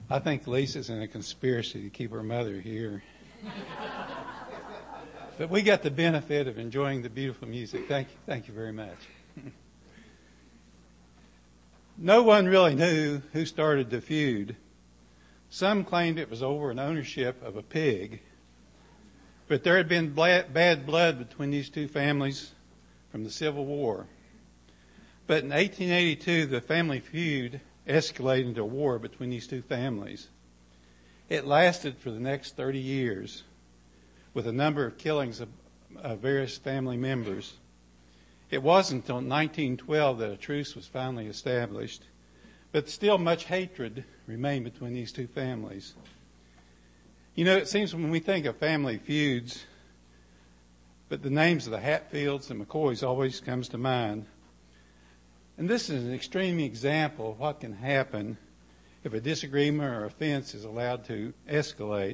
I think Lisa's in a conspiracy to keep her mother here. But we got the benefit of enjoying the beautiful music. Thank you very much. No one really knew who started the feud. Some claimed it was over an ownership of a pig. But there had been bad blood between these two families from the Civil War. But in 1882, the family feud escalated into a war between these two families. It lasted for the next 30 years, with a number of killings of various family members. It wasn't until 1912 that a truce was finally established, but still much hatred remained between these two families. You know, it seems when we think of family feuds, but the names of the Hatfields and McCoys always comes to mind. And this is an extreme example of what can happen if a disagreement or offense is allowed to escalate.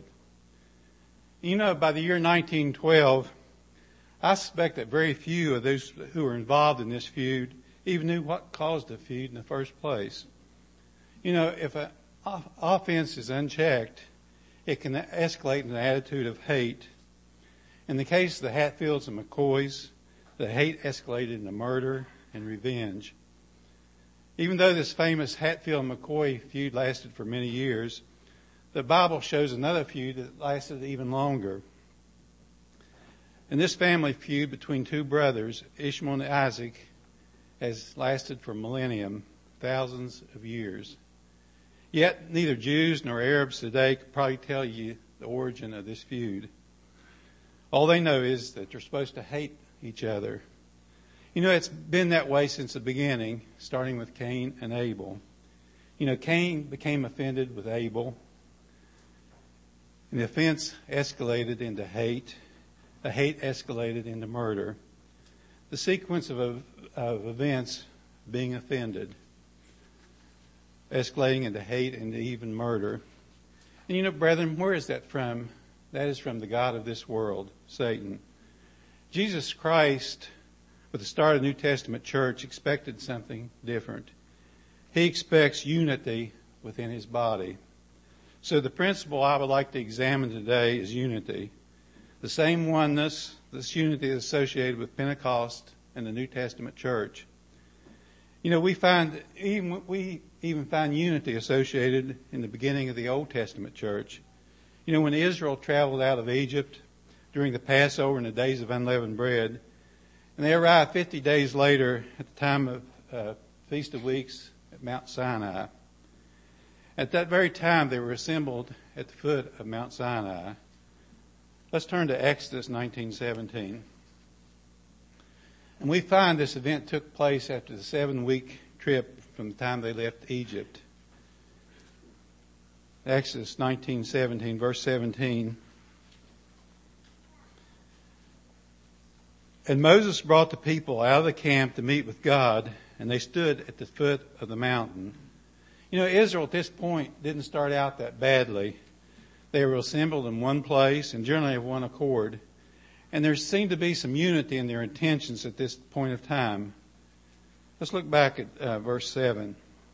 You know, by the year 1912, I suspect that very few of those who were involved in this feud even knew what caused the feud in the first place. You know, if an offense is unchecked, it can escalate in an attitude of hate. In the case of the Hatfields and McCoys, the hate escalated into murder and revenge. Even though this famous Hatfield-McCoy feud lasted for many years, the Bible shows another feud that lasted even longer. And this family feud between two brothers, Ishmael and Isaac, has lasted for a millennium, thousands of years. Yet neither Jews nor Arabs today could probably tell you the origin of this feud. All they know is that they're supposed to hate each other. You know, it's been that way since the beginning, starting with Cain and Abel. You know, Cain became offended with Abel, and the offense escalated into hate. The hate escalated into murder. The sequence of events being offended, escalating into hate and even murder. And you know, brethren, where is that from? That is from the god of this world, Satan. Jesus Christ, with the start of the New Testament church, expected something different. He expects unity within his body. So the principle I would like to examine today is unity. The same oneness, this unity is associated with Pentecost and the New Testament church. You know, we even find unity associated in the beginning of the Old Testament church. You know, when Israel traveled out of Egypt during the Passover and the days of unleavened bread, and they arrived 50 days later at the time of Feast of Weeks at Mount Sinai. At that very time, they were assembled at the foot of Mount Sinai. Let's turn to Exodus 19:17. And we find this event took place after the 7-week trip from the time they left Egypt. Exodus 19:17, verse 17. And Moses brought the people out of the camp to meet with God, and they stood at the foot of the mountain. You know, Israel at this point didn't start out that badly. They were assembled in one place and generally of one accord. And there seemed to be some unity in their intentions at this point of time. Let's look back at verse 7.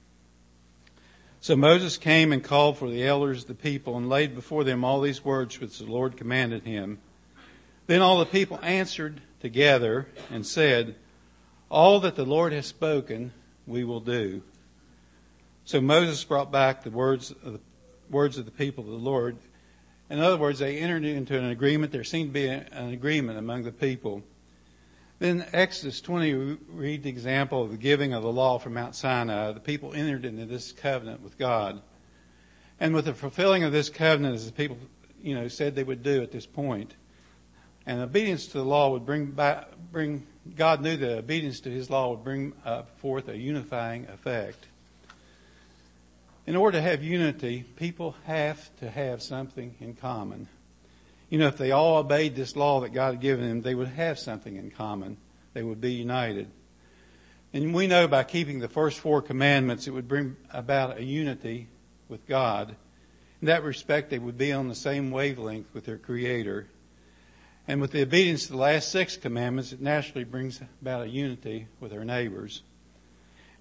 So Moses came and called for the elders of the people and laid before them all these words which the Lord commanded him. Then all the people answered together and said, all that the Lord has spoken, we will do. So Moses brought back the words of the people of the Lord. In other words, they entered into an agreement. There seemed to be an agreement among the people. Then Exodus 20, we read the example of the giving of the law from Mount Sinai. The people entered into this covenant with God. And with the fulfilling of this covenant, as the people, said they would do at this point, and obedience to the law would bring God knew that obedience to his law would bring forth a unifying effect. In order to have unity, people have to have something in common. You know, if they all obeyed this law that God had given them, they would have something in common. They would be united. And we know by keeping the first 4 commandments, it would bring about a unity with God. In that respect, they would be on the same wavelength with their Creator. And with the obedience to the last 6 commandments, it naturally brings about a unity with our neighbors.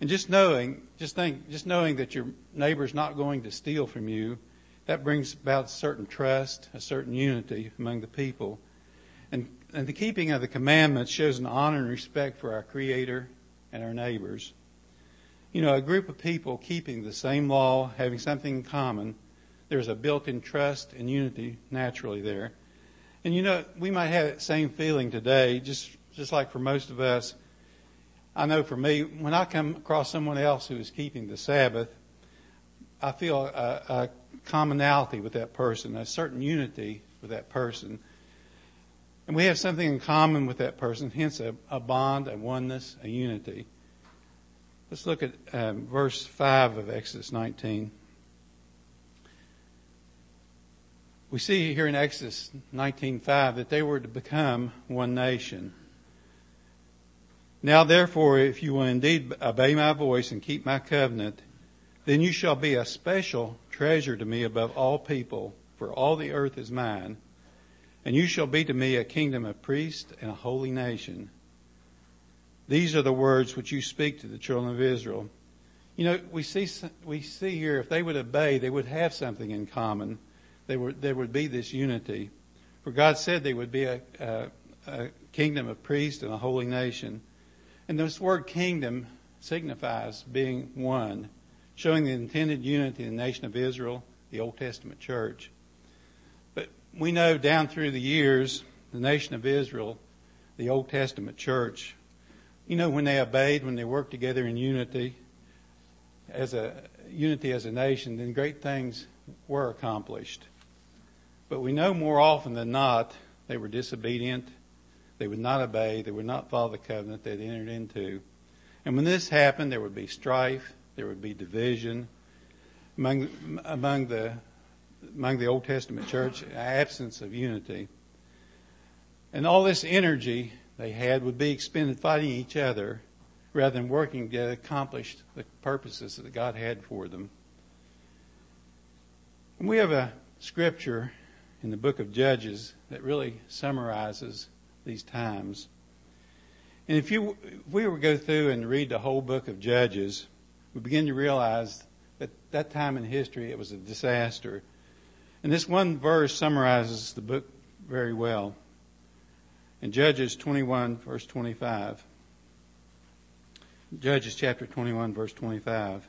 And just knowing that your neighbor's not going to steal from you, that brings about a certain trust, a certain unity among the people. And the keeping of the commandments shows an honor and respect for our Creator and our neighbors. You know, a group of people keeping the same law, having something in common, there's a built-in trust and unity naturally there. And you know, we might have that same feeling today, just like for most of us. I know for me, when I come across someone else who is keeping the Sabbath, I feel a commonality with that person, a certain unity with that person. And we have something in common with that person, hence a bond, a oneness, a unity. Let's look at verse 5 of Exodus 19. We see here in Exodus 19:5 that they were to become one nation. Now therefore, if you will indeed obey my voice and keep my covenant, then you shall be a special treasure to me above all people, for all the earth is mine. And you shall be to me a kingdom of priests and a holy nation. These are the words which you speak to the children of Israel. You know, we see here, if they would obey, they would have something in common. There would be this unity. For God said they would be a kingdom of priests and a holy nation. And this word kingdom signifies being one, showing the intended unity in the nation of Israel, the Old Testament church. But we know down through the years, the nation of Israel, the Old Testament church, you know, when they obeyed, when they worked together in unity as a nation, then great things were accomplished. But we know more often than not, they were disobedient. They would not obey. They would not follow the covenant they'd entered into. And when this happened, there would be strife. There would be division among the Old Testament church, absence of unity. And all this energy they had would be expended fighting each other rather than working to accomplish the purposes that God had for them. And we have a scripture in the book of Judges that really summarizes these times. And if we were to go through and read the whole book of Judges, we begin to realize that time in history it was a disaster. And this one verse summarizes the book very well. In Judges 21, verse 25. Judges chapter 21, verse 25.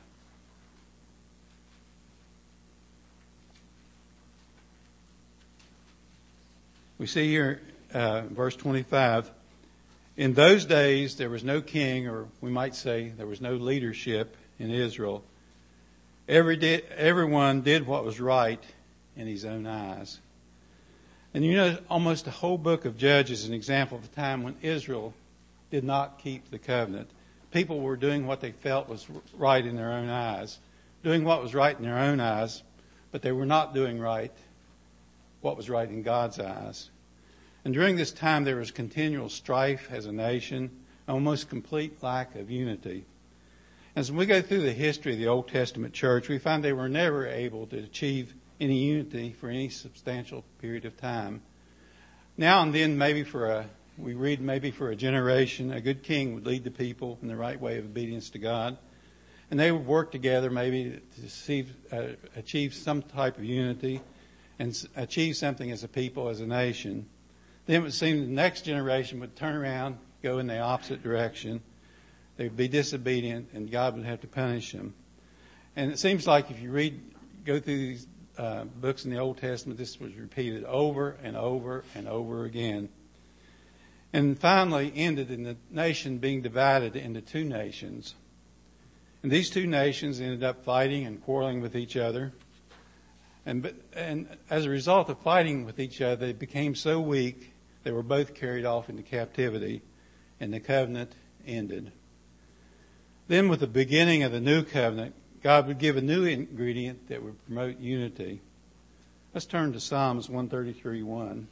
We see here, verse 25, in those days there was no king, or we might say there was no leadership in Israel. Everyone did what was right in his own eyes. And you know, almost the whole book of Judges is an example of a time when Israel did not keep the covenant. People were doing what they felt was right in their own eyes, doing what was right in their own eyes, but they were not doing what was right in God's eyes. And during this time, there was continual strife as a nation, almost complete lack of unity. As we go through the history of the Old Testament church, we find they were never able to achieve any unity for any substantial period of time. Now and then, we read for a generation, a good king would lead the people in the right way of obedience to God. And they would work together maybe to achieve some type of unity and achieve something as a people, as a nation. Then it would seem the next generation would turn around, go in the opposite direction. They would be disobedient, and God would have to punish them. And it seems like if you go through these books in the Old Testament, this was repeated over and over and over again. And finally ended in the nation being divided into two nations. And these two nations ended up fighting and quarreling with each other. And as a result of fighting with each other, they became so weak, they were both carried off into captivity, and the covenant ended. Then with the beginning of the new covenant, God would give a new ingredient that would promote unity. Let's turn to Psalms 133:1.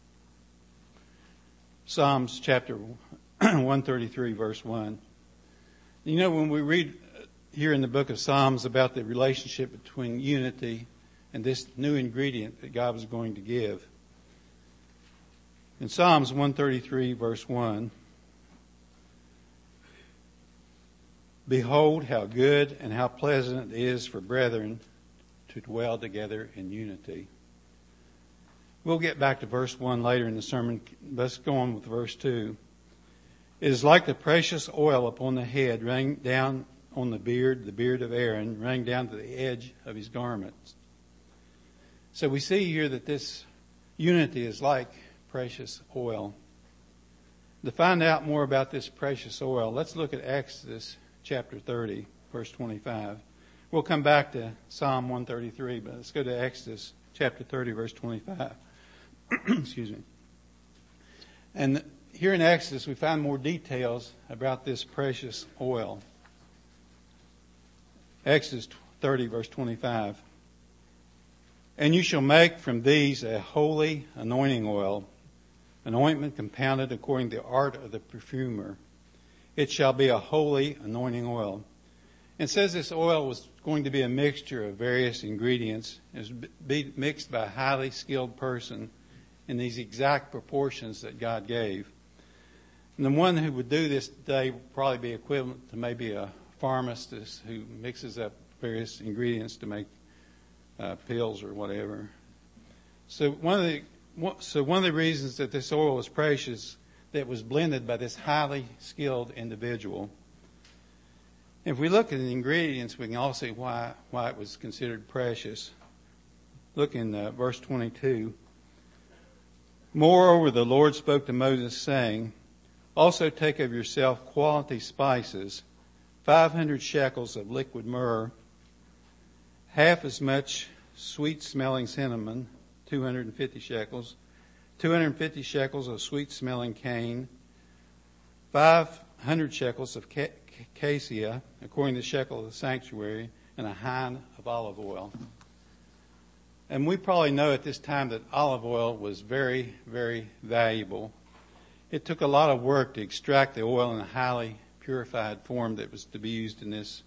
Psalms chapter 133, verse 1. You know, when we read here in the book of Psalms about the relationship between unity and this new ingredient that God was going to give. In Psalms 133, verse 1, Behold, how good and how pleasant it is for brethren to dwell together in unity. We'll get back to verse 1 later in the sermon. Let's go on with verse 2. It is like the precious oil upon the head running down on the beard of Aaron, running down to the edge of his garments. So we see here that this unity is like precious oil. To find out more about this precious oil, let's look at Exodus chapter 30, verse 25. We'll come back to Psalm 133, but let's go to Exodus chapter 30, verse 25. Excuse me. And here in Exodus, we find more details about this precious oil. Exodus 30, verse 25. And you shall make from these a holy anointing oil, an ointment compounded according to the art of the perfumer. It shall be a holy anointing oil. It says this oil was going to be a mixture of various ingredients. It was be mixed by a highly skilled person in these exact proportions that God gave. And the one who would do this today would probably be equivalent to maybe a pharmacist who mixes up various ingredients to make pills or whatever. So one of the reasons that this oil was precious, that it was blended by this highly skilled individual. If we look at the ingredients, we can all see why it was considered precious. Look in verse 22. Moreover, the Lord spoke to Moses, saying, also take of yourself quality spices, 500 shekels of liquid myrrh, half as much sweet-smelling cinnamon, 250 shekels, 250 shekels of sweet-smelling cane, 500 shekels of cassia, according to the shekel of the sanctuary, and a hin of olive oil. And we probably know at this time that olive oil was very, very valuable. It took a lot of work to extract the oil in a highly purified form that was to be used in this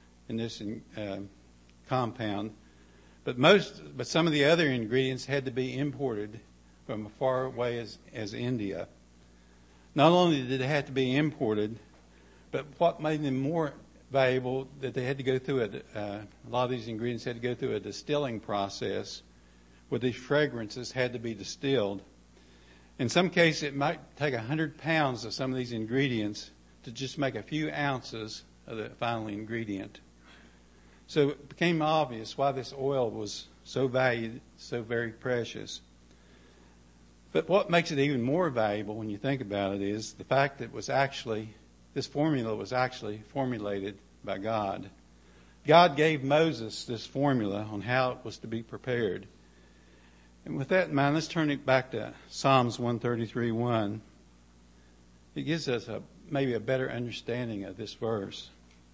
compound. But some of the other ingredients had to be imported from as far away as India. Not only did they have to be imported, but what made them more valuable, that they had to go through a lot of these ingredients had to go through a distilling process where these fragrances had to be distilled. In some cases, it might take 100 pounds of some of these ingredients to just make a few ounces of the final ingredient. So it became obvious why this oil was so valued, so very precious. But what makes it even more valuable when you think about it is the fact that this formula was actually formulated by God. God gave Moses this formula on how it was to be prepared. And with that in mind, let's turn it back to Psalms 133:1. It gives us maybe a better understanding of this verse.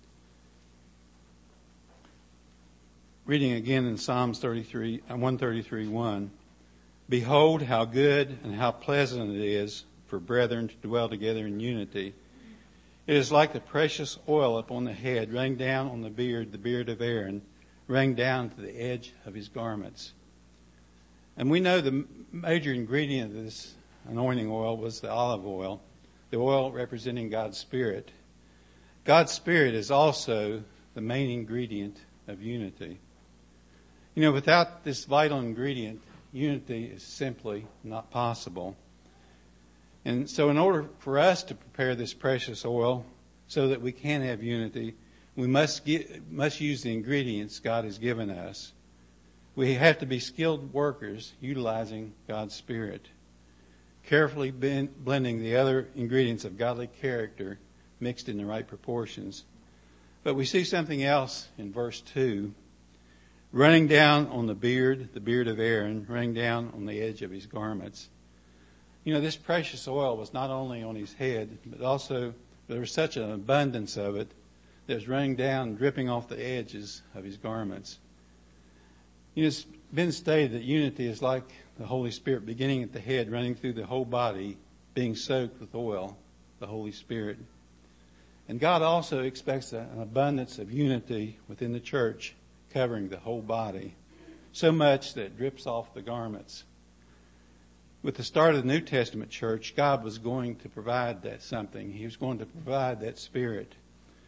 Reading again in Psalms 133:1. Behold, how good and how pleasant it is for brethren to dwell together in unity. It is like the precious oil upon the head, running down on the beard of Aaron, running down to the edge of his garments. And we know the major ingredient of this anointing oil was the olive oil, the oil representing God's Spirit. God's Spirit is also the main ingredient of unity. You know, without this vital ingredient, unity is simply not possible. And so in order for us to prepare this precious oil so that we can have unity, we must use the ingredients God has given us. We have to be skilled workers utilizing God's Spirit, carefully blending the other ingredients of godly character mixed in the right proportions. But we see something else in verse 2. Running down on the beard of Aaron, running down on the edge of his garments. You know, this precious oil was not only on his head, but also there was such an abundance of it that was running down, dripping off the edges of his garments. You know, it's been stated that unity is like the Holy Spirit beginning at the head, running through the whole body, being soaked with oil, the Holy Spirit. And God also expects an abundance of unity within the church, covering the whole body, so much that it drips off the garments. With the start of the New Testament church, God was going to provide that something. He was going to provide that Spirit.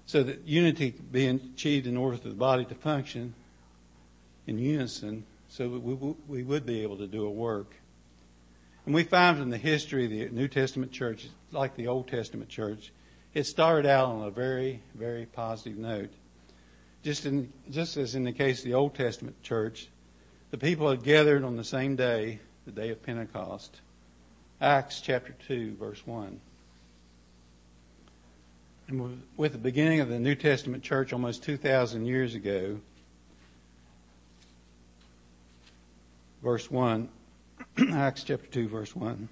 so that unity being achieved in order for the body to function in unison, so that we would be able to do a work. And we find from the history of the New Testament church, like the Old Testament church, it started out on a very, very positive note. Just as in the case of the Old Testament church, the people had gathered on the same day, the day of Pentecost. Acts chapter 2, verse 1. And with the beginning of the New Testament church almost 2,000 years ago, verse 1, Acts chapter 2, verse 1.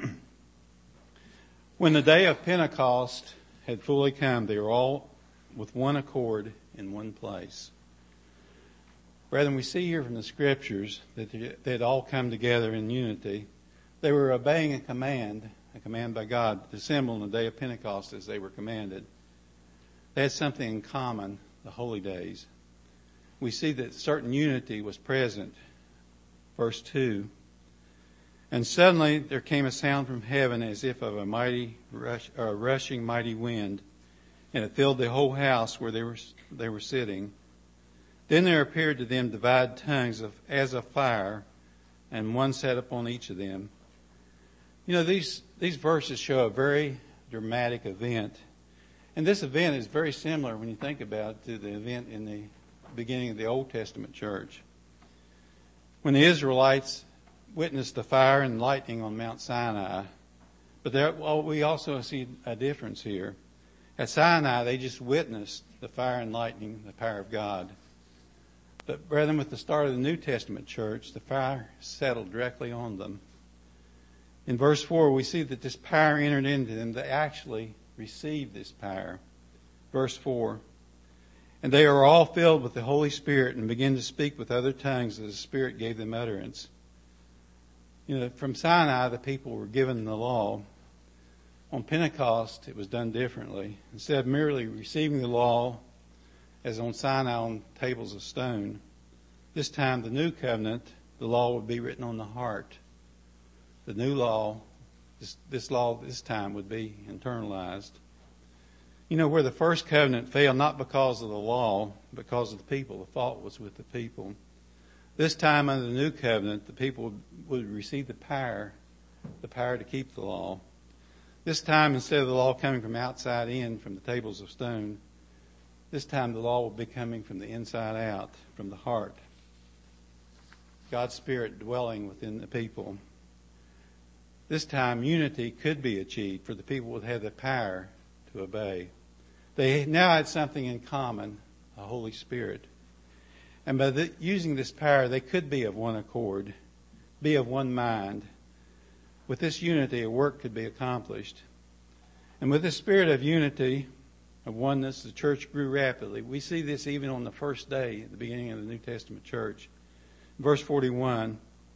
When the day of Pentecost had fully come, they were all with one accord in one place. Brethren, we see here from the Scriptures that they had all come together in unity. They were obeying a command by God to assemble on the day of Pentecost as they were commanded. They had something in common, the holy days. We see that certain unity was present. Verse 2. And suddenly there came a sound from heaven as if of a rushing mighty wind, and it filled the whole house where they were sitting. Then there appeared to them divided tongues as of fire, and one sat upon each of them. You know, these verses show a very dramatic event. And this event is very similar, when you think about it, to the event in the beginning of the Old Testament church. When the Israelites witnessed the fire and lightning on Mount Sinai. But we also see a difference here. At Sinai, they just witnessed the fire and lightning, the power of God. But brethren, with the start of the New Testament church, the fire settled directly on them. In verse 4, we see that this power entered into them. They actually received this power. Verse 4, and they are all filled with the Holy Spirit and began to speak with other tongues as the Spirit gave them utterance. You know, from Sinai, the people were given the law. On Pentecost, it was done differently. Instead of merely receiving the law, as on Sinai on tables of stone, this time the new covenant, the law would be written on the heart. The new law, this law this time would be internalized. You know, where the first covenant failed, not because of the law, but because of the people. The fault was with the people. This time under the new covenant, the people would receive the power to keep the law. This time, instead of the law coming from outside in, from the tables of stone, this time the law will be coming from the inside out, from the heart. God's Spirit dwelling within the people. This time unity could be achieved, for the people would have the power to obey. They now had something in common, a Holy Spirit. And by using this power, they could be of one accord, be of one mind. With this unity, a work could be accomplished. And with this spirit of unity, of oneness, the church grew rapidly. We see this even on the first day, at the beginning of the New Testament church. Verse 41,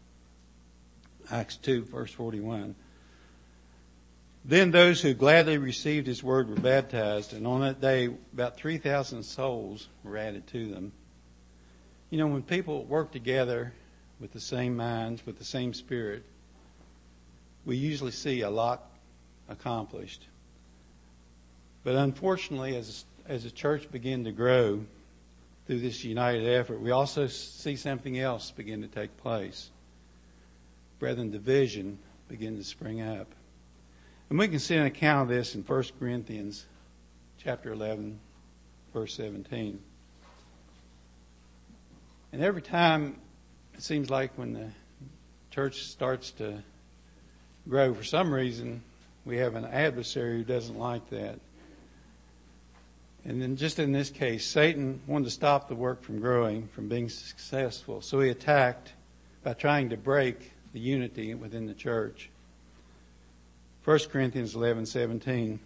Acts 2, verse 41. Then those who gladly received his word were baptized, and on that day about 3,000 souls were added to them. You know, when people work together with the same minds, with the same spirit, we usually see a lot accomplished. But unfortunately, as the church began to grow through this united effort, we also see something else begin to take place. Brethren, division began to spring up. And we can see an account of this in 1 Corinthians chapter 11, verse 17. And every time, it seems like when the church starts to grow, for some reason, we have an adversary who doesn't like that. And then just in this case, Satan wanted to stop the work from growing, from being successful. So he attacked by trying to break the unity within the church. 1 Corinthians 11:17.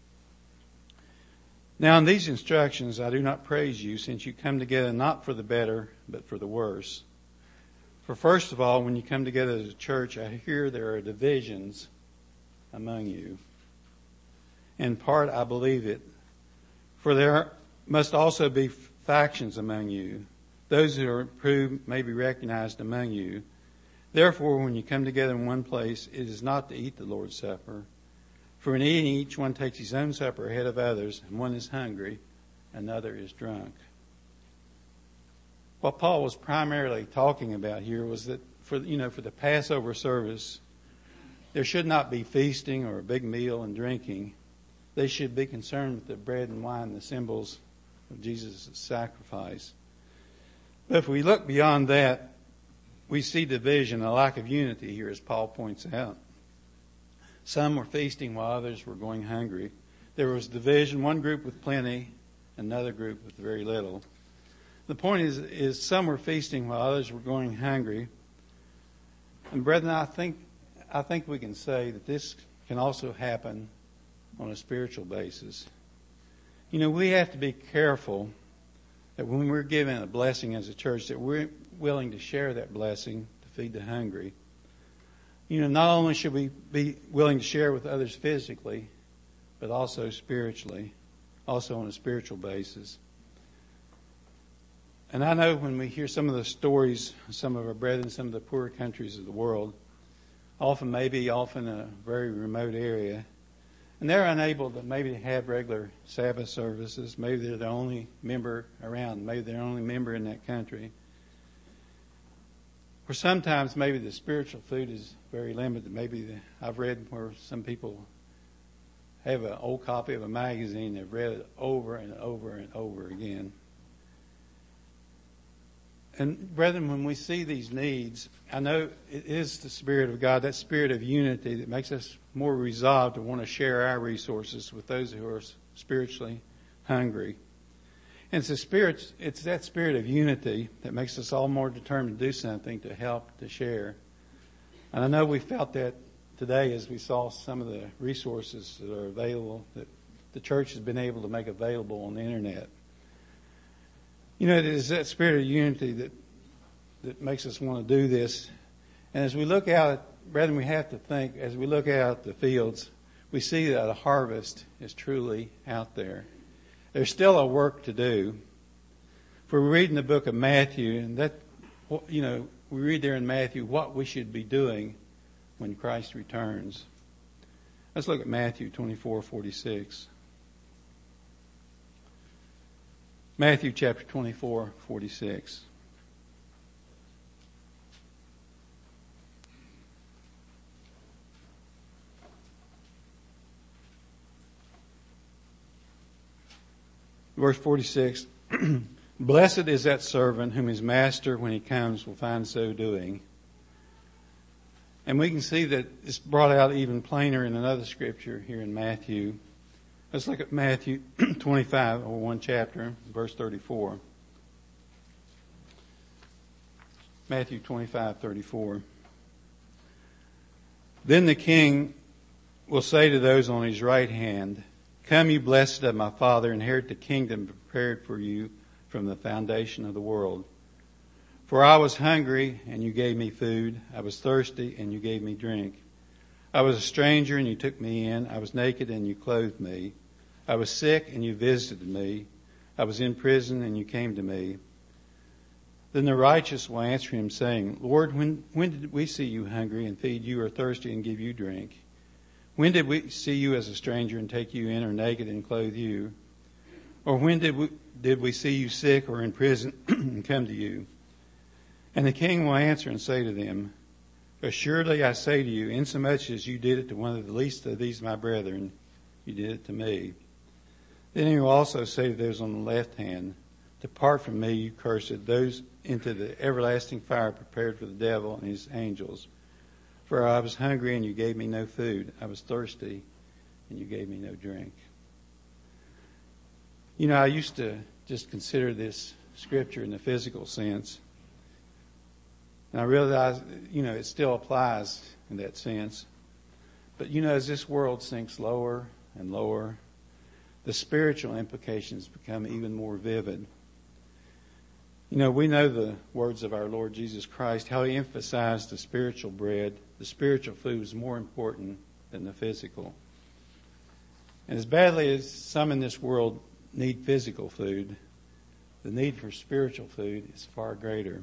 Now in these instructions I do not praise you, since you come together not for the better, but for the worse. For first of all, when you come together as a church, I hear there are divisions among you. In part, I believe it. For there must also be factions among you. Those who are approved may be recognized among you. Therefore, when you come together in one place, it is not to eat the Lord's Supper. For in eating, each one takes his own supper ahead of others, and one is hungry, another is drunk. What Paul was primarily talking about here was that for the Passover service, there should not be feasting or a big meal and drinking. They should be concerned with the bread and wine, the symbols of Jesus' sacrifice. But if we look beyond that, we see division, a lack of unity here, as Paul points out. Some were feasting while others were going hungry. There was division, one group with plenty, another group with very little. The point is some were feasting while others were going hungry. And brethren, I think we can say that this can also happen on a spiritual basis. We have to be careful that when we're given a blessing as a church, that we're willing to share that blessing to feed the hungry. Not only should we be willing to share with others physically, but also spiritually, also on a spiritual basis. And I know when we hear some of the stories, some of our brethren, some of the poorer countries of the world, often a very remote area, and they're unable to maybe have regular Sabbath services. Maybe they're the only member around. Maybe they're the only member in that country. Or sometimes maybe the spiritual food is very limited. I've read where some people have an old copy of a magazine. They've read it over and over and over again. And brethren, when we see these needs, I know it is the Spirit of God, that spirit of unity that makes us more resolved to want to share our resources with those who are spiritually hungry. And it's that spirit of unity that makes us all more determined to do something, to help, to share. And I know we felt that today as we saw some of the resources that are available, that the church has been able to make available on the internet. It is that spirit of unity that makes us want to do this. And as we look out, brethren, we have to think, as we look out the fields, we see that a harvest is truly out there. There's still a work to do. For we read in the book of Matthew, and we read there in Matthew what we should be doing when Christ returns. Let's look at Matthew 24:46. Matthew chapter 24:46. Verse 46. Blessed is that servant whom his master, when he comes, will find so doing. And we can see that it's brought out even plainer in another scripture here in Matthew. Let's look at Matthew 25, or one chapter, verse 34. Matthew 25:34. Then the king will say to those on his right hand, Come, you blessed of my Father, inherit the kingdom prepared for you from the foundation of the world. For I was hungry, and you gave me food. I was thirsty, and you gave me drink. I was a stranger, and you took me in. I was naked, and you clothed me. I was sick, and you visited me. I was in prison, and you came to me. Then the righteous will answer him, saying, Lord, when did we see you hungry and feed you, or thirsty and give you drink? When did we see you as a stranger and take you in, or naked and clothe you? Or when did we see you sick or in prison and come to you? And the king will answer and say to them, Assuredly I say to you, insomuch as you did it to one of the least of these my brethren, you did it to me. Then he will also say to those on the left hand, Depart from me, you cursed, those into the everlasting fire prepared for the devil and his angels. For I was hungry, and you gave me no food. I was thirsty, and you gave me no drink. I used to just consider this scripture in the physical sense. And I realize, it still applies in that sense. But, as this world sinks lower and lower, the spiritual implications become even more vivid. We know the words of our Lord Jesus Christ, how he emphasized the spiritual bread. The spiritual food is more important than the physical. And as badly as some in this world need physical food, the need for spiritual food is far greater.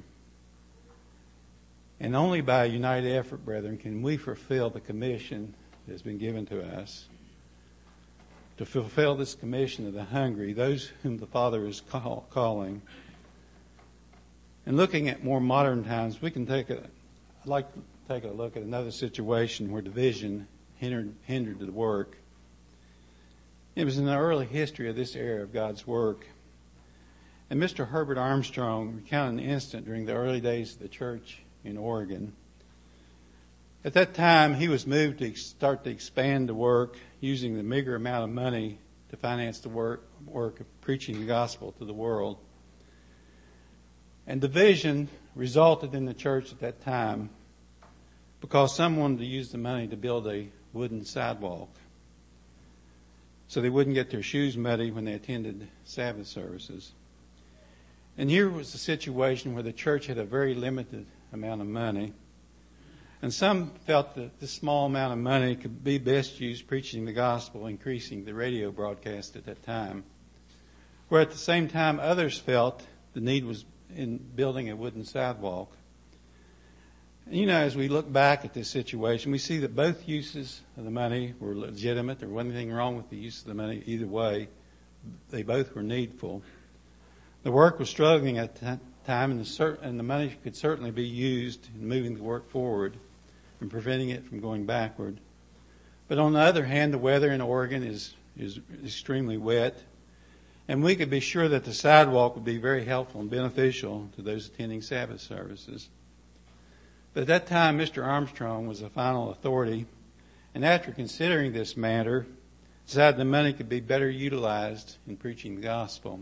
And only by a united effort, brethren, can we fulfill the commission that has been given to us. to fulfill this commission of the hungry, those whom the Father is calling. And looking at more modern times, I'd like to take a look at another situation where division hindered the work. It was in the early history of this era of God's work. And Mr. Herbert Armstrong recounted an incident during the early days of the church in Oregon. At that time, he was moved to start to expand the work using the meager amount of money to finance the work of preaching the gospel to the world. And division resulted in the church at that time because some wanted to use the money to build a wooden sidewalk so they wouldn't get their shoes muddy when they attended Sabbath services. And here was a situation where the church had a very limited amount of money. And some felt that this small amount of money could be best used preaching the gospel, increasing the radio broadcast at that time. Where at the same time others felt the need was in building a wooden sidewalk. And as we look back at this situation, we see that both uses of the money were legitimate. There wasn't anything wrong with the use of the money either way. They both were needful. The work was struggling at the time, and the money could certainly be used in moving the work forward and preventing it from going backward. But on the other hand, the weather in Oregon is extremely wet, and we could be sure that the sidewalk would be very helpful and beneficial to those attending Sabbath services. But at that time, Mr. Armstrong was the final authority, and after considering this matter, decided the money could be better utilized in preaching the gospel.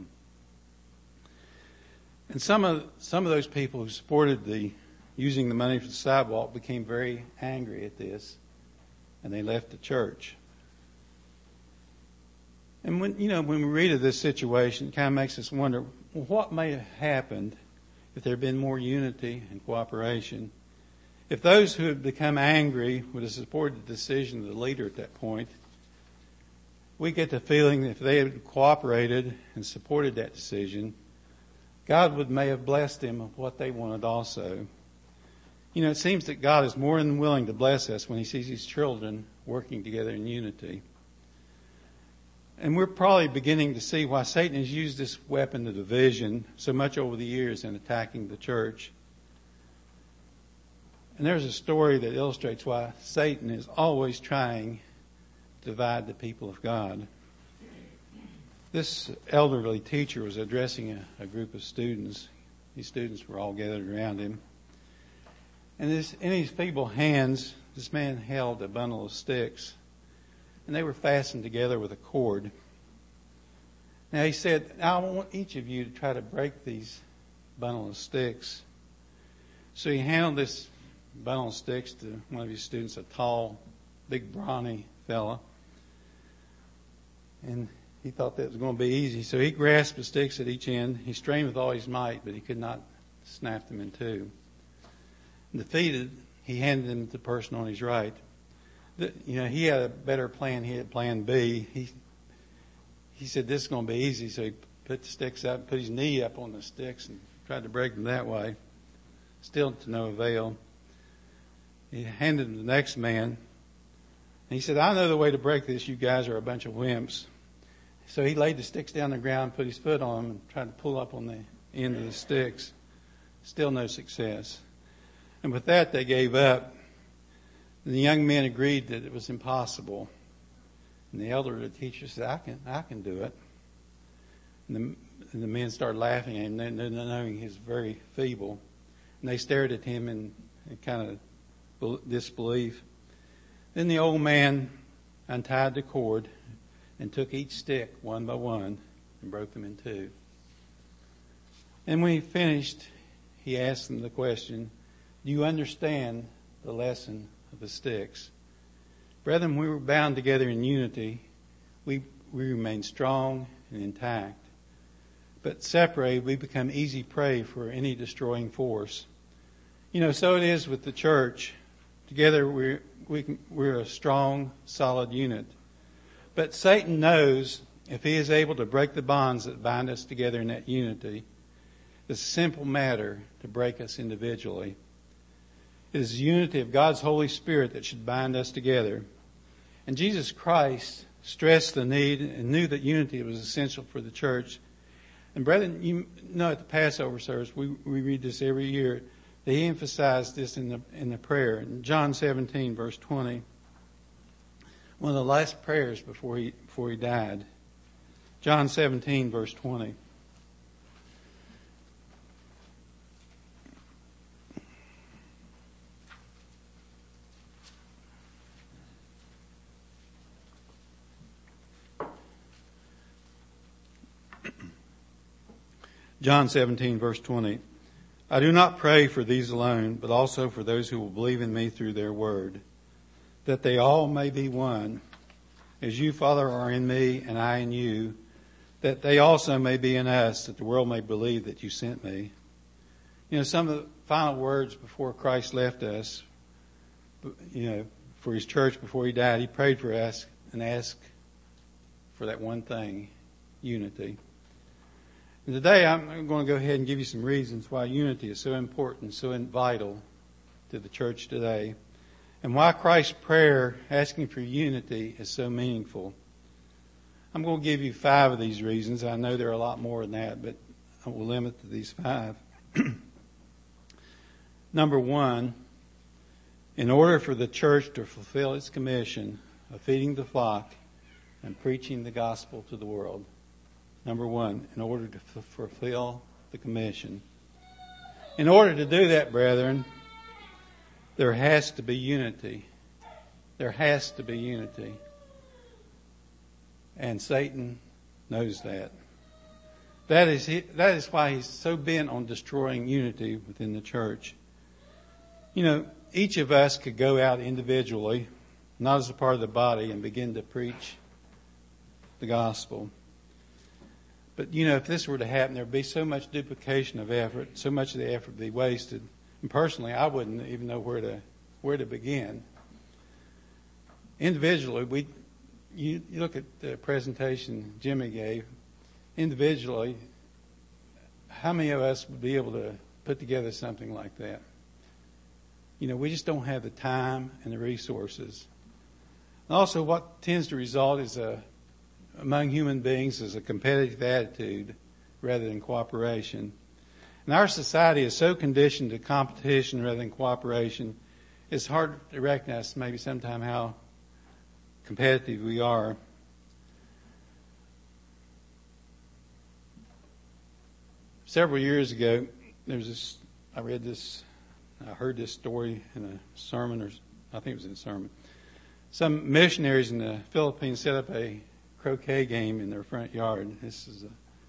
And some of those people who supported using the money for the sidewalk became very angry at this, and they left the church. And when we read of this situation, it kind of makes us wonder, well, what may have happened if there had been more unity and cooperation? If those who had become angry would have supported the decision of the leader at that point, we get the feeling that if they had cooperated and supported that decision, God may have blessed them with what they wanted also. It seems that God is more than willing to bless us when He sees His children working together in unity. And we're probably beginning to see why Satan has used this weapon of division so much over the years in attacking the church. And there's a story that illustrates why Satan is always trying to divide the people of God. This elderly teacher was addressing a group of students. These students were all gathered around him. And in his feeble hands, this man held a bundle of sticks, and they were fastened together with a cord. Now he said, I want each of you to try to break these bundle of sticks. So he handed this bundle of sticks to one of his students, a tall, big, brawny fella. And he thought that was going to be easy. So he grasped the sticks at each end. He strained with all his might, but he could not snap them in two. Defeated, he handed them to the person on his right. He had a better plan. He had plan B. He said, this is going to be easy. So he put the sticks up, put his knee up on the sticks and tried to break them that way. Still to no avail. He handed them to the next man. And he said, I know the way to break this. You guys are a bunch of wimps. So he laid the sticks down on the ground, put his foot on them, and tried to pull up on the end of the sticks. Still no success. And with that, they gave up. And the young men agreed that it was impossible. And the elder teacher said, I can do it. And the men started laughing at him, knowing he was very feeble. And they stared at him in kind of disbelief. Then the old man untied the cord and took each stick one by one and broke them in two. And when he finished, he asked them the question, do you understand the lesson of the sticks? Brethren, we were bound together in unity. We remain strong and intact. But separated, we become easy prey for any destroying force. So it is with the church. Together, we're a strong, solid unit. But Satan knows if he is able to break the bonds that bind us together in that unity, it's a simple matter to break us individually. It is the unity of God's Holy Spirit that should bind us together. And Jesus Christ stressed the need and knew that unity was essential for the church. And brethren, you know at the Passover service, we read this every year, that he emphasized this in the prayer. In John 17, verse 20, one of the last prayers before he died. John 17, verse 20. John 17, verse 20. I do not pray for these alone, but also for those who will believe in me through their word, that they all may be one, as you, Father, are in me and I in you, that they also may be in us, that the world may believe that you sent me. You know, some of the final words before Christ left us, for his church before he died, he prayed for us and asked for that one thing, unity. And today I'm going to go ahead and give you some reasons why unity is so important, so vital to the church today, and why Christ's prayer asking for unity is so meaningful. I'm going to give you 5 of these reasons. I know there are a lot more than that, but I will limit to these 5. Number 1, in order for the church to fulfill its commission of feeding the flock and preaching the gospel to the world. Number 1, in order to fulfill the commission. In order to do that, brethren, there has to be unity. There has to be unity. And Satan knows that. That is why he's so bent on destroying unity within the church. You know, each of us could go out individually, not as a part of the body, and begin to preach the gospel. But, you know, if this were to happen, there would be so much duplication of effort, so much of the effort would be wasted. And personally, I wouldn't even know where to begin. Individually, you look at the presentation Jimmy gave. Individually, how many of us would be able to put together something like that? You know, we just don't have the time and the resources. And also, what tends to result is among human beings is a competitive attitude rather than cooperation. And our society is so conditioned to competition rather than cooperation, it's hard to recognize maybe sometime how competitive we are. Several years ago, I heard this story in a sermon, or I think it was in a sermon. Some missionaries in the Philippines set up a croquet game in their front yard. This is a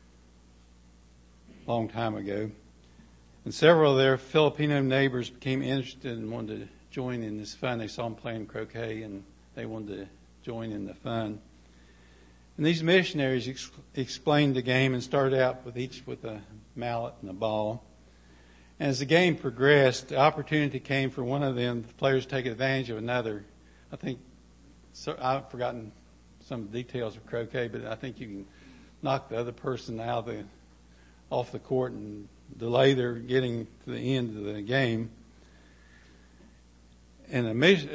long time ago. And several of their Filipino neighbors became interested and wanted to join in this fun. They saw them playing croquet and they wanted to join in the fun. And these missionaries explained the game and started out each with a mallet and a ball. And as the game progressed, the opportunity came for one of them, the players, to take advantage of another. I've forgotten some details of croquet, but I think you can knock the other person off the court and delay their getting to the end of the game. And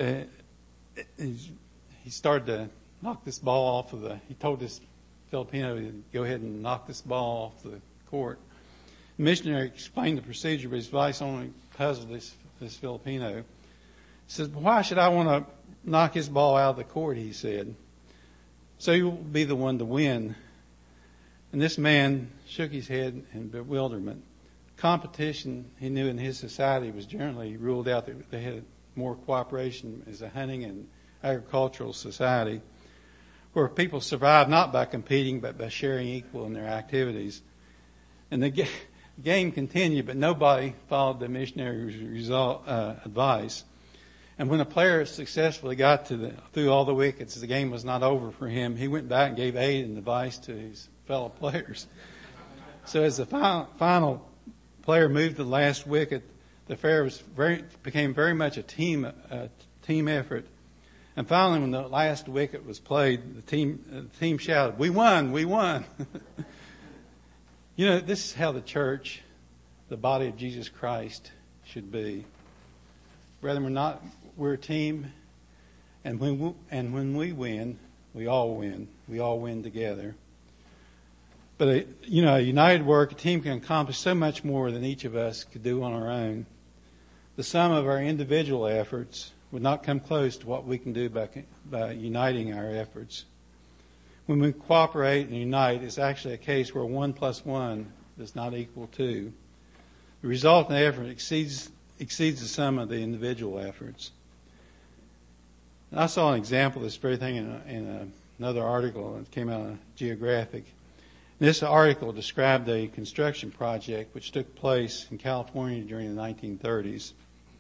he started to knock this ball he told this Filipino to go ahead and knock this ball off the court. The missionary explained the procedure, but his advice only puzzled this Filipino. He says, why should I want to knock his ball out of the court, he said. So you'll be the one to win. And this man shook his head in bewilderment. Competition, he knew in his society, was generally ruled out. They had more cooperation as a hunting and agricultural society, where people survived not by competing, but by sharing equal in their activities. And the game continued, but nobody followed the missionary's advice. And when a player successfully got through all the wickets, the game was not over for him. He went back and gave aid and advice to his fellow players. So as the final player moved to the last wicket, the affair became very much a team effort. And finally, when the last wicket was played, the team shouted, "We won! We won!" You know, this is how the church, the body of Jesus Christ, should be. Brethren, we're a team, and when we win, we all win. We all win together. But, a united work, a team can accomplish so much more than each of us could do on our own. The sum of our individual efforts would not come close to what we can do by uniting our efforts. When we cooperate and unite, it's actually a case where 1 + 1 does not equal 2. The resultant effort exceeds the sum of the individual efforts. And I saw an example of this very thing in another article that came out of Geographic. This article described a construction project which took place in California during the 1930s.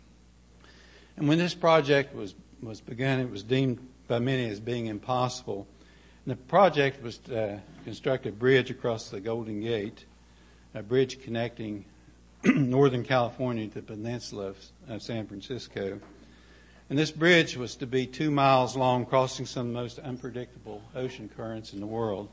And when this project was begun, it was deemed by many as being impossible. And the project was to construct a bridge across the Golden Gate, a bridge connecting Northern California to the peninsula of San Francisco. And this bridge was to be 2 miles long, crossing some of the most unpredictable ocean currents in the world.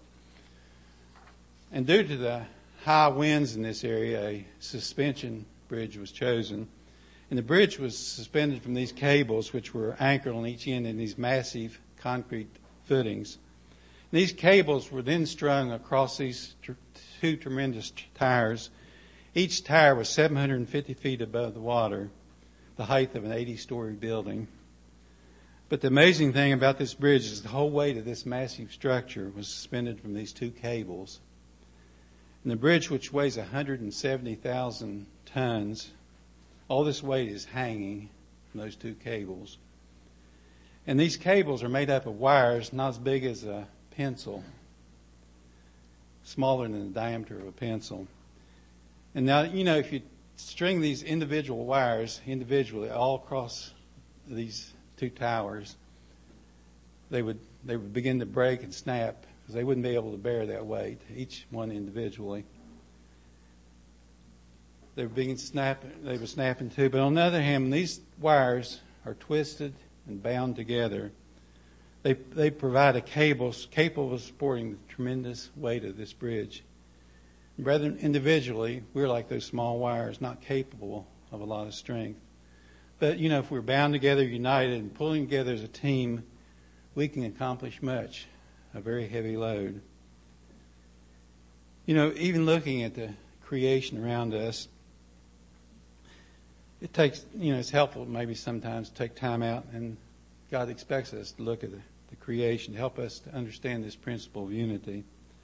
And due to the high winds in this area, a suspension bridge was chosen. And the bridge was suspended from these cables, which were anchored on each end in these massive concrete footings. And these cables were then strung across these two tremendous towers. Each tower was 750 feet above the water, the height of an 80-story building. But the amazing thing about this bridge is the whole weight of this massive structure was suspended from these two cables. And the bridge, which weighs 170,000 tons, all this weight is hanging from those two cables. And these cables are made up of wires not as big as a pencil, smaller than the diameter of a pencil. And now, if you string these individual wires individually all across these two towers, they would begin to break and snap because they wouldn't be able to bear that weight, each one individually. They would snap in two. But on the other hand, when these wires are twisted and bound together, they provide a cable capable of supporting the tremendous weight of this bridge. Rather than individually, we're like those small wires, not capable of a lot of strength. But, if we're bound together, united, and pulling together as a team, we can accomplish much, a very heavy load. Even looking at the creation around us, it takes, it's helpful maybe sometimes to take time out, and God expects us to look at the creation to help us to understand this principle of unity.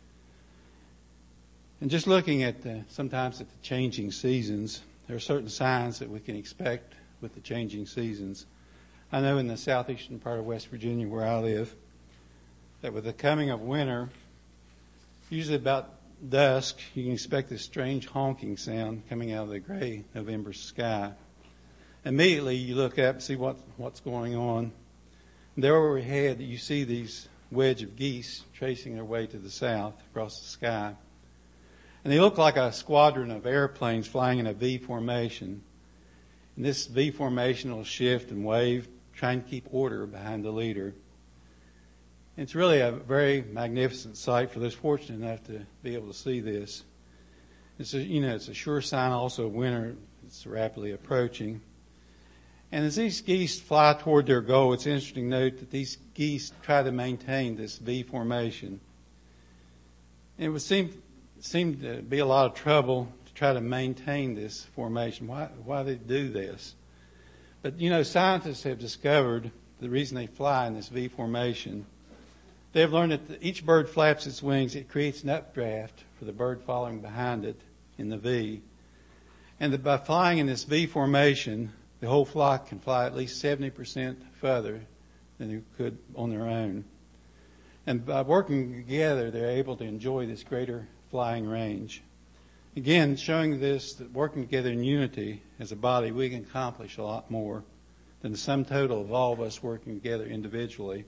And just looking at sometimes at the changing seasons, there are certain signs that we can expect with the changing seasons. I know in the southeastern part of West Virginia where I live, that with the coming of winter, usually about dusk, you can expect this strange honking sound coming out of the gray November sky. Immediately you look up and see what's going on. And there overhead you see these wedge of geese tracing their way to the south across the sky. And they look like a squadron of airplanes flying in a V formation. And this V formation will shift and wave, trying to keep order behind the leader. It's really a very magnificent sight for those fortunate enough to be able to see this. It's a sure sign also of winter. It's rapidly approaching. And as these geese fly toward their goal, it's interesting to note that these geese try to maintain this V formation. And it would seem to be a lot of trouble to try to maintain this formation. Why they do this? But, scientists have discovered the reason they fly in this V formation. They have learned that each bird flaps its wings. It creates an updraft for the bird following behind it in the V. And that by flying in this V formation, the whole flock can fly at least 70% further than they could on their own. And by working together, they're able to enjoy this greater flying range. Again, showing this, that working together in unity as a body, we can accomplish a lot more than the sum total of all of us working together individually.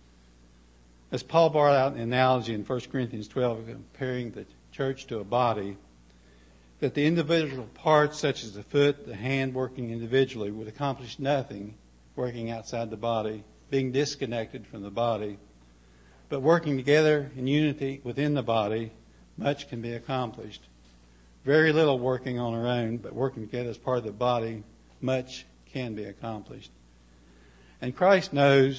As Paul brought out an analogy in 1 Corinthians 12, comparing the church to a body, that the individual parts, such as the foot, the hand, working individually, would accomplish nothing working outside the body, being disconnected from the body. But working together in unity within the body, much can be accomplished. Very little working on our own, but working together as part of the body, much can be accomplished. And Christ knows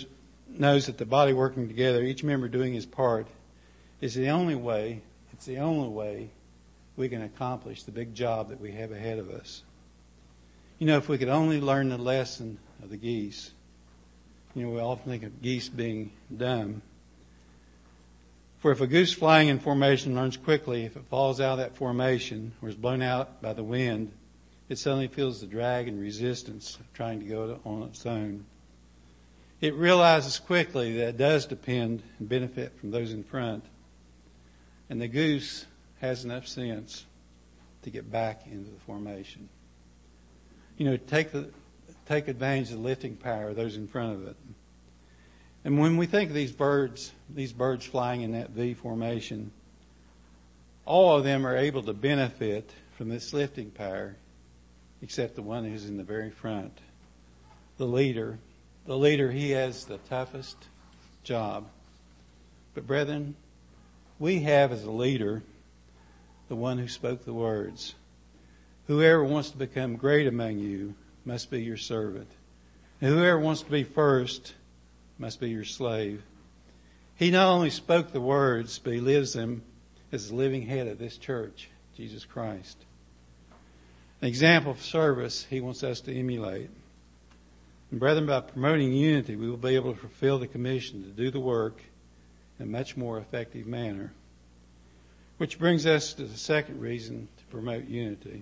knows that the body working together, each member doing his part, is the only way, it's the only way we can accomplish the big job that we have ahead of us. You know, if we could only learn the lesson of the geese, we often think of geese being dumb. For if a goose flying in formation learns quickly, if it falls out of that formation or is blown out by the wind, it suddenly feels the drag and resistance of trying to go on its own. It realizes quickly that it does depend and benefit from those in front. And the goose has enough sense to get back into the formation. Take advantage of the lifting power of those in front of it. And when we think of these birds flying in that V formation, all of them are able to benefit from this lifting power, except the one who's in the very front. The leader, he has the toughest job. But brethren, we have as a leader the one who spoke the words. Whoever wants to become great among you must be your servant. And whoever wants to be first must be your slave. He not only spoke the words, but he lives them as the living head of this church, Jesus Christ. An example of service he wants us to emulate. And brethren, by promoting unity, we will be able to fulfill the commission to do the work in a much more effective manner. Which brings us to the second reason to promote unity.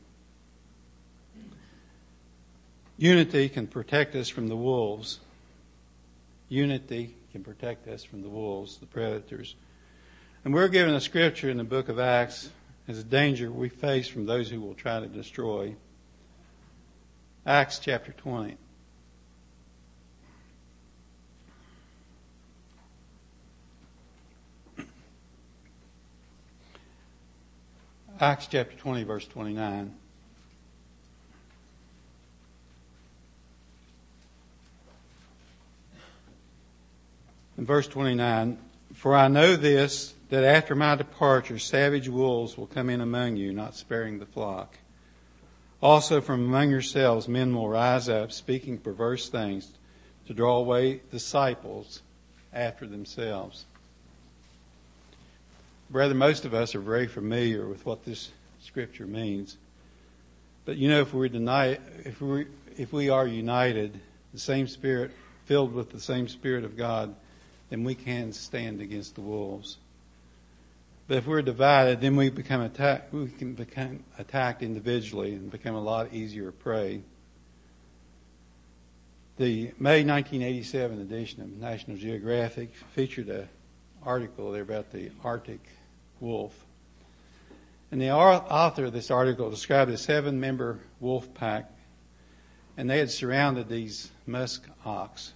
Unity can protect us from the wolves. Unity can protect us from the wolves, the predators. And we're given a scripture in the book of Acts as a danger we face from those who will try to destroy. Acts chapter 20. Acts chapter 20, verse 29. In verse 29, for I know this, that after my departure, savage wolves will come in among you, not sparing the flock. Also from among yourselves, men will rise up, speaking perverse things, to draw away disciples after themselves. Brethren, most of us are very familiar with what this scripture means. But if we are united, the same Spirit, filled with the same Spirit of God, then we can stand against the wolves. But if we're divided, then we can become attacked individually and become a lot easier prey. The May 1987 edition of National Geographic featured an article there about the Arctic wolf. And the author of this article described a 7-member wolf pack, and they had surrounded these musk ox.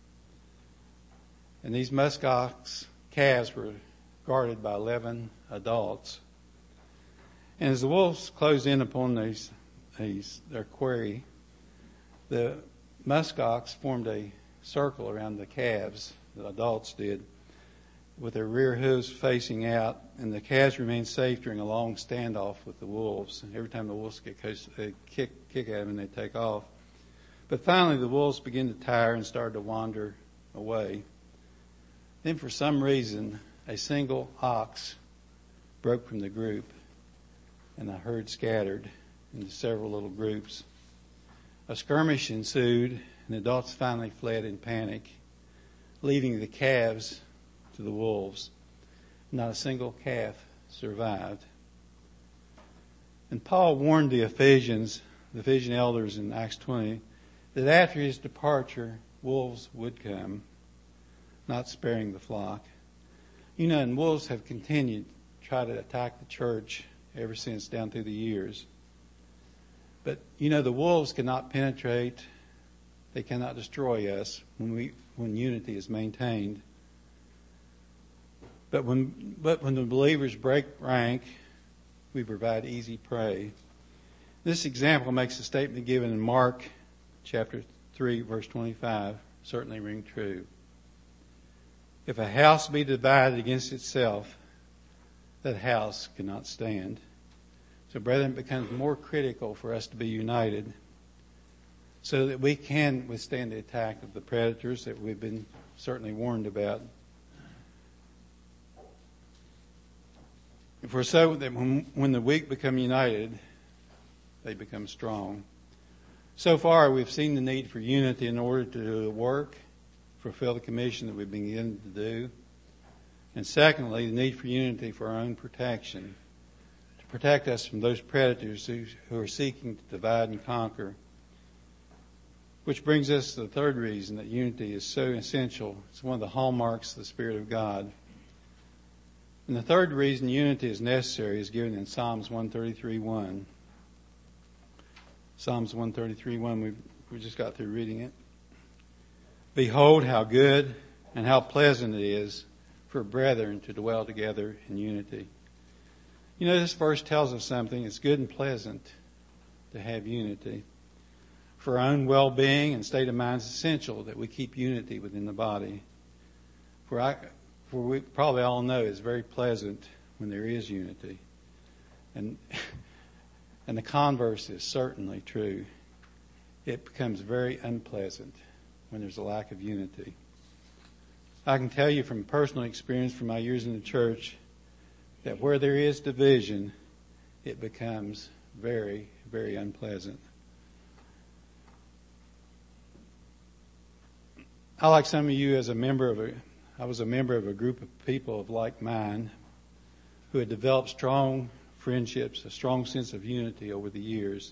And these musk ox calves were guarded by 11 adults. And as the wolves closed in upon their quarry, the musk ox formed a circle around the calves, the adults did, with their rear hooves facing out, and the calves remained safe during a long standoff with the wolves. And every time the wolves get close, they kick at them and they take off. But finally the wolves began to tire and started to wander away. Then for some reason, a single ox broke from the group, and the herd scattered into several little groups. A skirmish ensued, and the adults finally fled in panic, leaving the calves to the wolves. Not a single calf survived. And Paul warned the Ephesian elders in Acts 20, that after his departure, wolves would come, not sparing the flock. And wolves have continued to try to attack the church ever since, down through the years. But, the wolves cannot penetrate. They cannot destroy us when unity is maintained. But when the believers break rank, we provide easy prey. This example makes the statement given in Mark chapter 3, verse 25, certainly ring true. If a house be divided against itself, that house cannot stand. So, brethren, it becomes more critical for us to be united. so that we can withstand the attack of the predators that we've been certainly warned about. If we're so that when the weak become united, they become strong. So far, we've seen the need for unity in order to do the work, fulfill the commission that we've been given to do. And secondly, the need for unity for our own protection, to protect us from those predators who are seeking to divide and conquer. Which brings us to the third reason that unity is so essential. It's one of the hallmarks of the Spirit of God. And the third reason unity is necessary is given in Psalms 133:1. Psalms 133:1, we just got through reading it. Behold how good and how pleasant it is for brethren to dwell together in unity. You know, this verse tells us something. It's good and pleasant to have unity. For our own well-being and state of mind, it's essential that we keep unity within the body. For we probably all know it's very pleasant when there is unity. And the converse is certainly true. It becomes very unpleasant when there's a lack of unity. I can tell you from personal experience from my years in the church that where there is division, it becomes very, very unpleasant. I, like some of you, I was a member of a group of people of like mind who had developed strong friendships, a strong sense of unity over the years.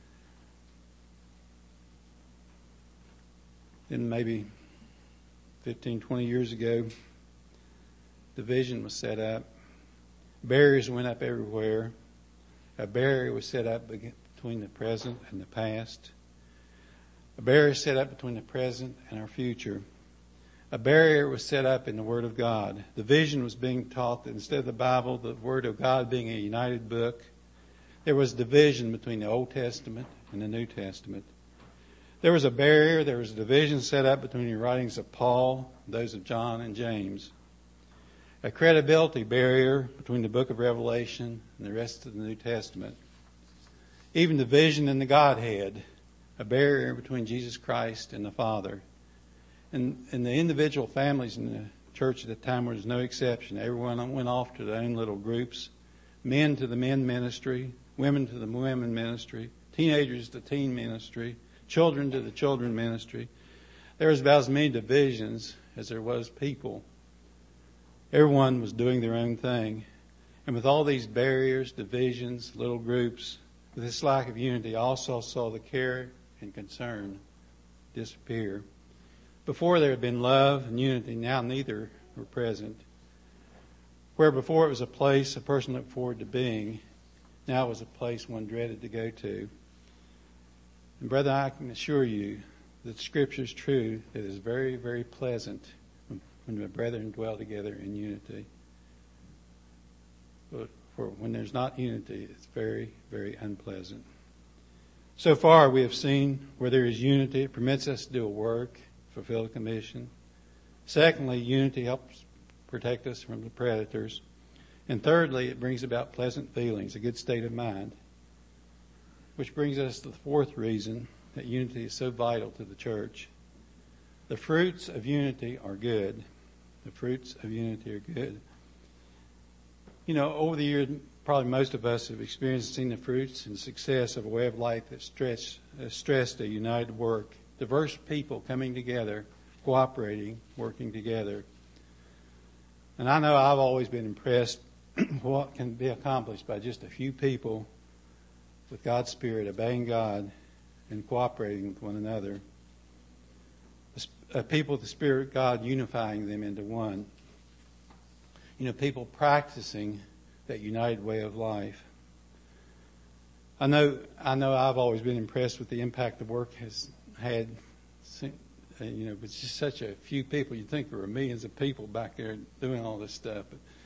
Then maybe 15, 20 years ago, division was set up. Barriers went up everywhere. A barrier was set up between the present and the past. A barrier set up between the present and our future. A barrier was set up in the Word of God. The vision was being taught that instead of the Bible, the Word of God being a united book, there was division between the Old Testament and the New Testament. There was a barrier, there was a division set up between the writings of Paul, those of John and James. A credibility barrier between the book of Revelation and the rest of the New Testament. Even division in the Godhead, a barrier between Jesus Christ and the Father. And the individual families in the church at the time was no exception. Everyone went off to their own little groups. Men to the men ministry, women to the women ministry, teenagers to teen ministry, children to the children ministry. There was about as many divisions as there was people. Everyone was doing their own thing. And with all these barriers, divisions, little groups, with this lack of unity, I also saw the care and concern disappear. Before there had been love and unity, now neither were present. Where before it was a place a person looked forward to being, now it was a place one dreaded to go to. And brother, I can assure you that Scripture is true. It is very, very pleasant when the brethren dwell together in unity. But when there's not unity, it's very, very unpleasant. So far, we have seen where there is unity, it permits us to do a work, fulfill the commission. Secondly, unity helps protect us from the predators. And thirdly, it brings about pleasant feelings, a good state of mind. Which brings us to the fourth reason that unity is so vital to the church. The fruits of unity are good. The fruits of unity are good. You know, over the years, probably most of us have experienced seeing the fruits and success of a way of life that stressed a united work. Diverse people coming together, cooperating, working together. And I know I've always been impressed what can be accomplished by just a few people with God's Spirit, obeying God and cooperating with one another. People with the Spirit of God unifying them into one. You know, people practicing that united way of life. I know I've always been impressed with the impact the work has had. You know, it's just such a few people. You'd think there were millions of people back there doing all this stuff.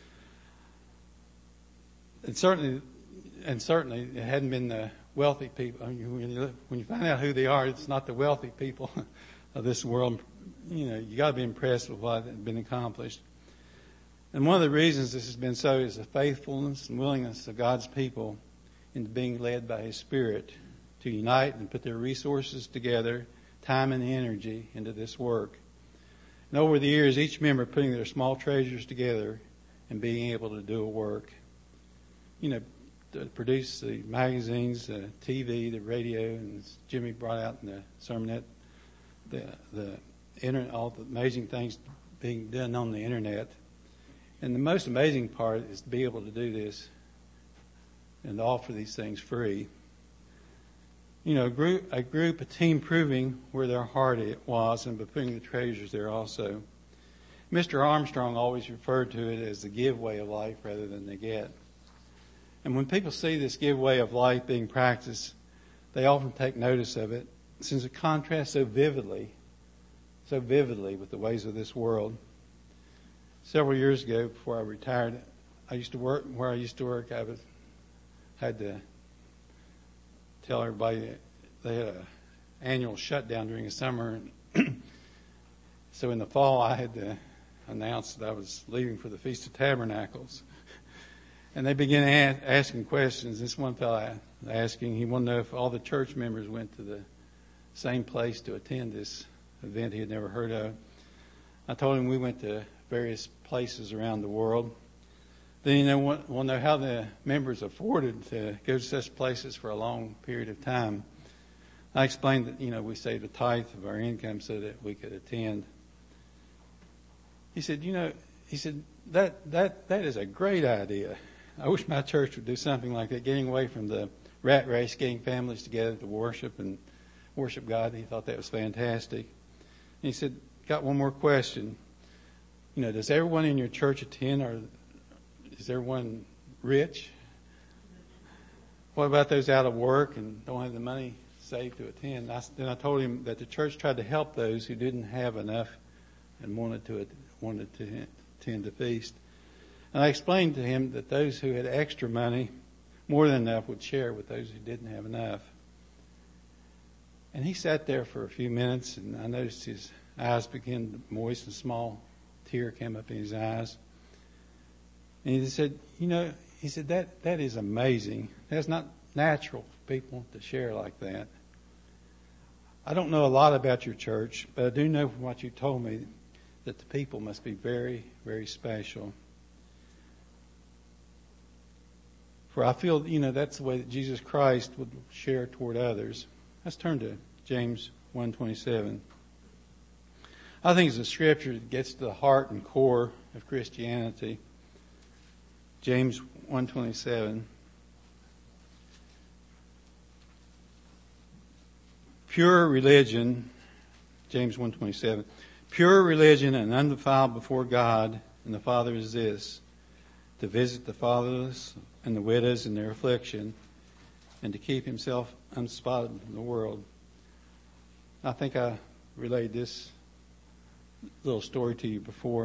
And certainly it hadn't been the wealthy people. I mean, when you find out who they are, it's not the wealthy people of this world. You know, you got to be impressed with what had been accomplished. And one of the reasons this has been so is the faithfulness and willingness of God's people into being led by His Spirit to unite and put their resources together, time and energy into this work. And over the years, each member putting their small treasures together and being able to do a work. To produce the magazines, the TV, the radio, and as Jimmy brought out in the sermonette, the internet, all the amazing things being done on the internet. And the most amazing part is to be able to do this and to offer these things free. A group, a team proving where their heart it was and putting the treasures there also. Mr. Armstrong always referred to it as the give way of life rather than the get. And when people see this give way of life being practiced, they often take notice of it, since it contrasts so vividly with the ways of this world. Several years ago, before I retired, I used to work where I used to work. I had to tell everybody they had an annual shutdown during the summer. So in the fall, I had to announce that I was leaving for the Feast of Tabernacles. And they began asking questions. This one fellow asking, he wanted to know if all the church members went to the same place to attend this event he had never heard of. I told him we went to various places around the world. Then he wanted to know how the members afforded to go to such places for a long period of time. I explained that, we saved a tithe of our income so that we could attend. He said, that is a great idea. I wish my church would do something like that, getting away from the rat race, getting families together to worship and worship God. He thought that was fantastic. And he said, got one more question. Does everyone in your church attend, or is everyone rich? What about those out of work and don't have the money saved to attend? Then I told him that the church tried to help those who didn't have enough and wanted to attend the feast. And I explained to him that those who had extra money, more than enough, would share with those who didn't have enough. And he sat there for a few minutes, and I noticed his eyes began to moisten. A small tear came up in his eyes. And he said, that is amazing. That's not natural for people to share like that. I don't know a lot about your church, but I do know from what you told me that the people must be very, very special. For I feel, that's the way that Jesus Christ would share toward others. Let's turn to James 1:27. I think it's a scripture that gets to the heart and core of Christianity. James 1:27. Pure religion, James 1:27. Pure religion and undefiled before God and the Father is this: to visit the fatherless and the widows in their affliction, and to keep himself unspotted in the world. I think I relayed this little story to you before.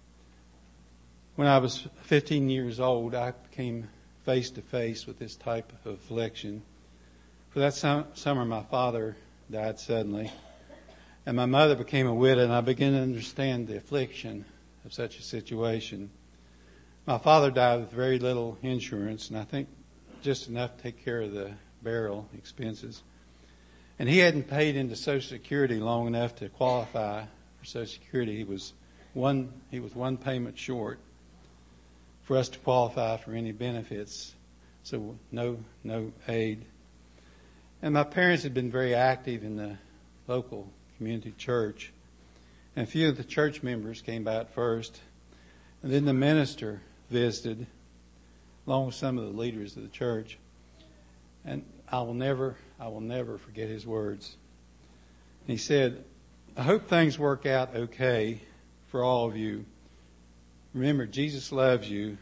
When I was 15 years old, I came face to face with this type of affliction. For that summer, my father died suddenly, and my mother became a widow, and I began to understand the affliction of such a situation. My father died with very little insurance, and I think just enough to take care of the burial expenses. And he hadn't paid into Social Security long enough to qualify for Social Security. He was one payment short for us to qualify for any benefits, so no aid. And my parents had been very active in the local community church, and a few of the church members came by at first, and then the minister visited, along with some of the leaders of the church. And I will never forget his words. He said, I hope things work out okay for all of you. Remember, Jesus loves you.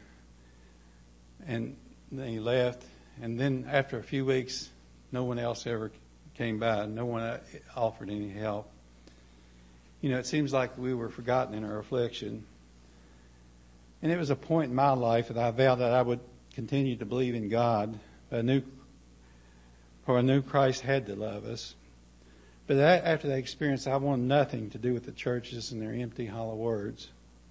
And then he left. And then after a few weeks, no one else ever came by. No one offered any help. It seems like we were forgotten in our affliction. And it was a point in my life that I vowed that I would continue to believe in God. I knew Christ had to love us. But after that experience, I wanted nothing to do with the churches and their empty, hollow words.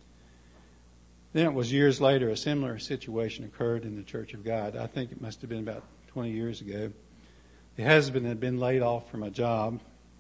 Then it was years later, a similar situation occurred in the Church of God. I think it must have been about 20 years ago. The husband had been laid off from a job.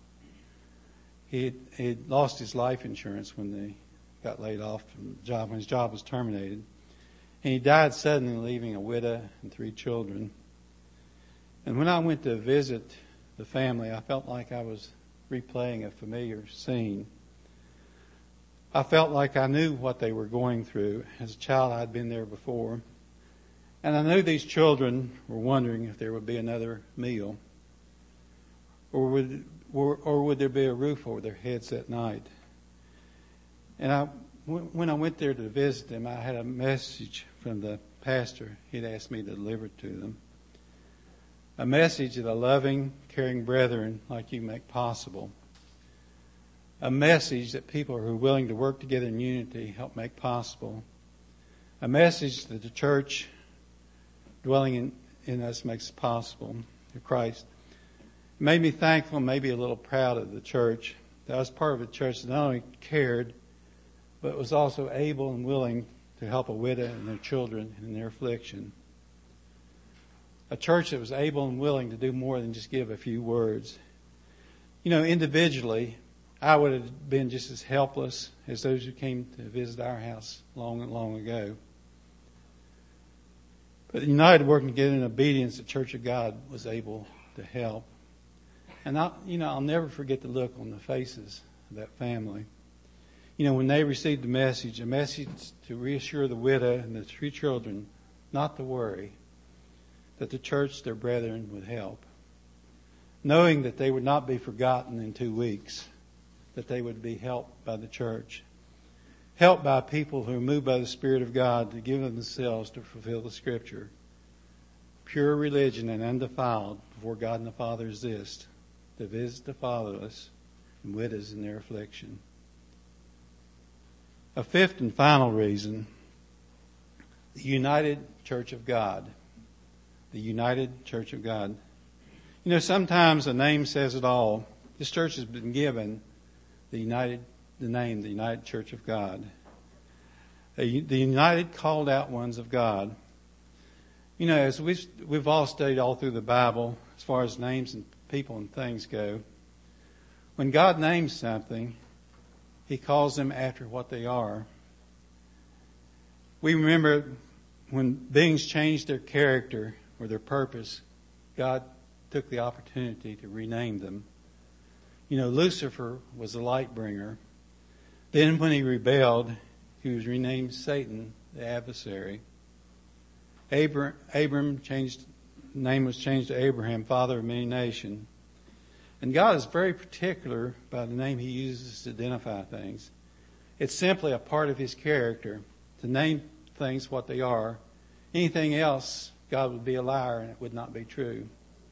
He had lost his life insurance when he got laid off from the job, when his job was terminated. And he died suddenly, leaving a widow and 3 children. And when I went to visit the family, I felt like I was replaying a familiar scene. I felt like I knew what they were going through. As a child, I'd been there before. And I knew these children were wondering if there would be another meal. Or would there be a roof over their heads that night? And when I went there to visit them, I had a message from the pastor. He'd asked me to deliver it to them. A message that a loving, caring brethren like you make possible. A message that people who are willing to work together in unity help make possible. A message that the church dwelling in us makes possible through Christ. It made me thankful and maybe a little proud of the church. That I was part of a church that not only cared, but was also able and willing to help a widow and their children in their affliction. A church that was able and willing to do more than just give a few words. You know, individually, I would have been just as helpless as those who came to visit our house long and long ago. But united, working together in obedience, the Church of God was able to help. And I'll never forget the look on the faces of that family. You know, when they received a message to reassure the widow and the 3 children not to worry, that the church, their brethren, would help. Knowing that they would not be forgotten in 2 weeks, that they would be helped by the church. Helped by people who are moved by the Spirit of God to give of themselves to fulfill the Scripture. Pure religion and undefiled before God and the Father is this, to visit the fatherless and widows in their affliction. A 5th and final reason, the United Church of God. The United Church of God. You know, sometimes a name says it all. This church has been given the name, the United Church of God. The united, called out ones of God. You know, as we've all studied all through the Bible, as far as names and people and things go, when God names something, He calls them after what they are. We remember when beings changed their character or their purpose, God took the opportunity to rename them. You know, Lucifer was the light bringer. Then when he rebelled, he was renamed Satan, the adversary. Abram name was changed to Abraham, father of many nations. And God is very particular by the name He uses to identify things. It's simply a part of His character to name things what they are. Anything else, God would be a liar and it would not be true.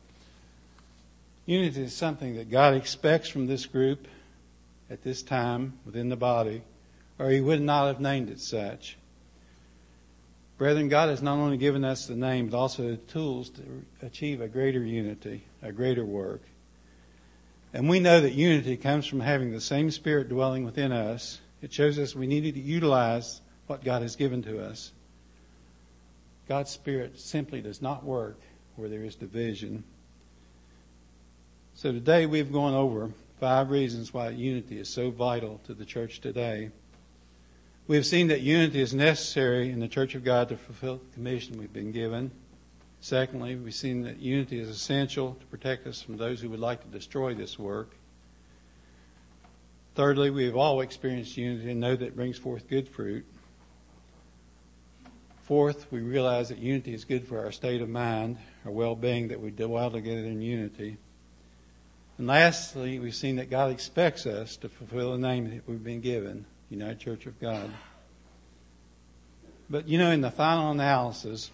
Unity is something that God expects from this group at this time within the body, or He would not have named it such. Brethren, God has not only given us the name, but also the tools to achieve a greater unity, a greater work. And we know that unity comes from having the same Spirit dwelling within us. It shows us we need to utilize what God has given to us. God's Spirit simply does not work where there is division. So today we've gone over 5 reasons why unity is so vital to the church today. We have seen that unity is necessary in the Church of God to fulfill the commission we've been given. Secondly, we've seen that unity is essential to protect us from those who would like to destroy this work. Thirdly, we have all experienced unity and know that it brings forth good fruit. Fourth, we realize that unity is good for our state of mind, our well-being, that we dwell together in unity. And lastly, we've seen that God expects us to fulfill the name that we've been given, United Church of God. But, in the final analysis,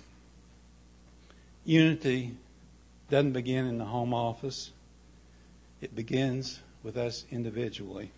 unity doesn't begin in the home office. It begins with us individually.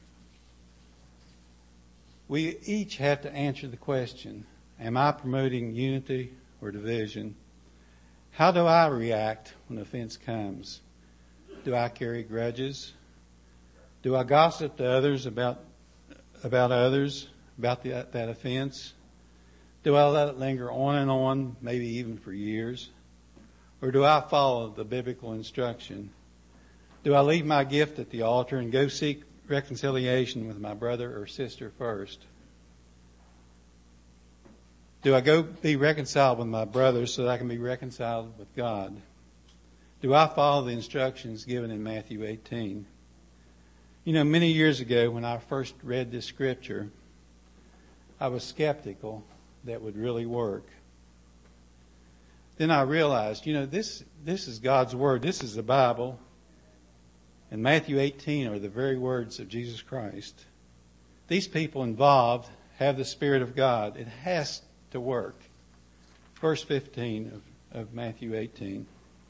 We each have to answer the question, am I promoting unity or division? How do I react when offense comes? Do I carry grudges? Do I gossip to others about others, about that offense? Do I let it linger on and on, maybe even for years? Or do I follow the biblical instruction? Do I leave my gift at the altar and go seek reconciliation with my brother or sister first? Do I go be reconciled with my brothers so that I can be reconciled with God? Do I follow the instructions given in Matthew 18? You know, many years ago when I first read this scripture, I was skeptical that it would really work. Then I realized, you know, this is God's Word. This is the Bible. And Matthew 18 are the very words of Jesus Christ. These people involved have the Spirit of God. It has to work. Verse 15 of Matthew 18.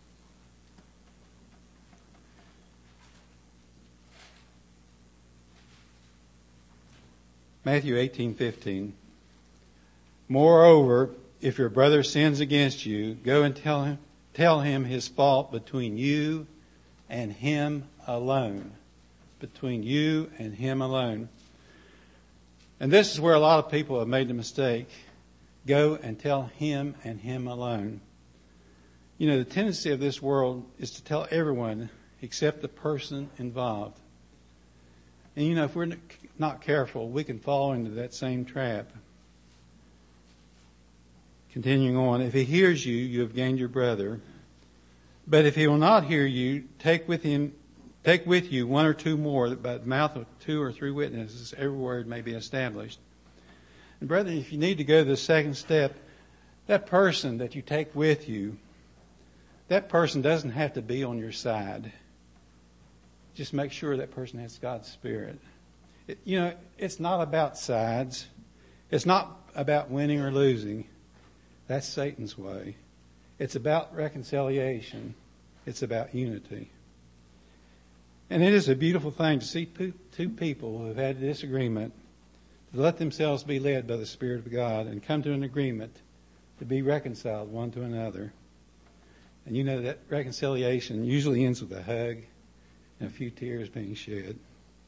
Matthew 18:15. Moreover, if your brother sins against you, go and tell him his fault between you and him alone. Between you and him alone. And this is where a lot of people have made the mistake. Go and tell him and him alone. You know, the tendency of this world is to tell everyone except the person involved. And you know, if we're not careful, we can fall into that same trap. Continuing on, if he hears you, you have gained your brother. But if he will not hear you, take with you one or two more, that by the mouth of 2 or 3 witnesses every word may be established. And brethren, if you need to go to the second step, that person that you take with you, that person doesn't have to be on your side. Just make sure that person has God's Spirit. It's not about sides. It's not about winning or losing. That's Satan's way. It's about reconciliation. It's about unity. And it is a beautiful thing to see two people who have had a disagreement to let themselves be led by the Spirit of God and come to an agreement to be reconciled one to another. And you know that reconciliation usually ends with a hug and a few tears being shed.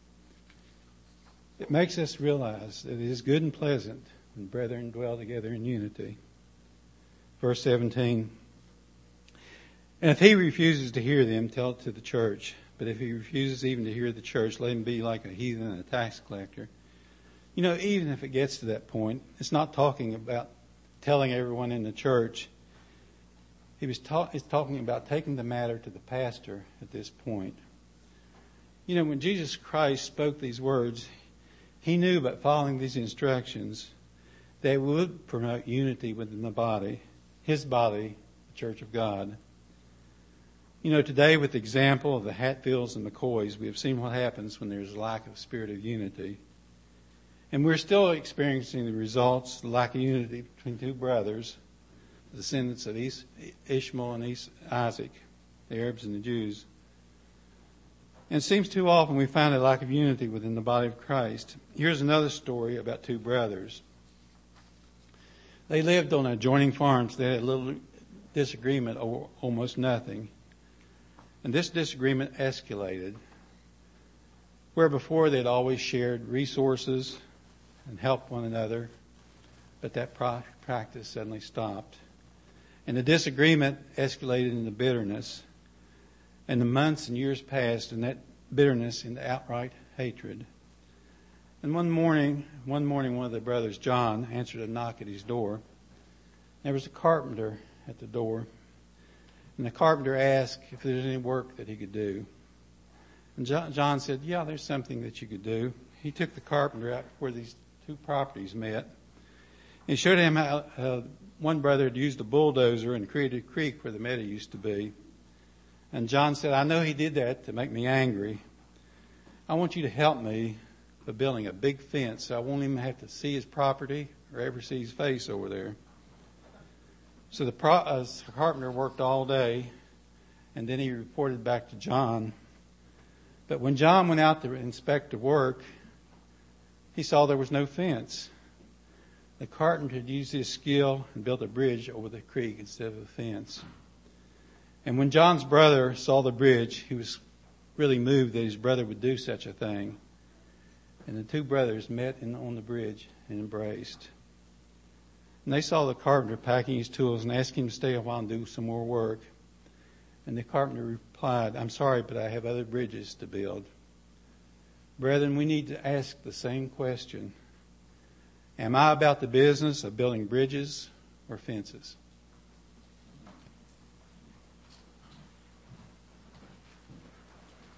It makes us realize that it is good and pleasant when brethren dwell together in unity. Verse 17. And if he refuses to hear them, tell it to the church. But if he refuses even to hear the church, let him be like a heathen and a tax collector. You know, even if it gets to that point, it's not talking about telling everyone in the church. It's talking about taking the matter to the pastor at this point. You know, when Jesus Christ spoke these words, he knew by following these instructions they would promote unity within the body, his body, the Church of God. You know, today with the example of the Hatfields and McCoys, we have seen what happens when there's a lack of spirit of unity. And we're still experiencing the results, the lack of unity between two brothers, the descendants of Ishmael and Isaac, the Arabs and the Jews. And it seems too often we find a lack of unity within the body of Christ. Here's another story about two brothers. They lived on adjoining farms. They had a little disagreement over almost nothing. And this disagreement escalated, where before they'd always shared resources and helped one another, but that practice suddenly stopped. And the disagreement escalated into bitterness, and the months and years passed, and that bitterness into outright hatred. And one morning, one of the brothers, John, answered a knock at his door. There was a carpenter at the door. And the carpenter asked if there was any work that he could do. And John said, yeah, there's something that you could do. He took the carpenter out where these two properties met. He showed him how one brother had used a bulldozer and created a creek where the meadow used to be. And John said, I know he did that to make me angry. I want you to help me by building a big fence so I won't even have to see his property or ever see his face over there. So the carpenter worked all day, and then he reported back to John. But when John went out to inspect the work, he saw there was no fence. The carpenter had used his skill and built a bridge over the creek instead of a fence. And when John's brother saw the bridge, he was really moved that his brother would do such a thing. And the two brothers met on the bridge and embraced. And they saw the carpenter packing his tools and asked him to stay a while and do some more work. And the carpenter replied, I'm sorry, but I have other bridges to build. Brethren, we need to ask the same question. Am I about the business of building bridges or fences?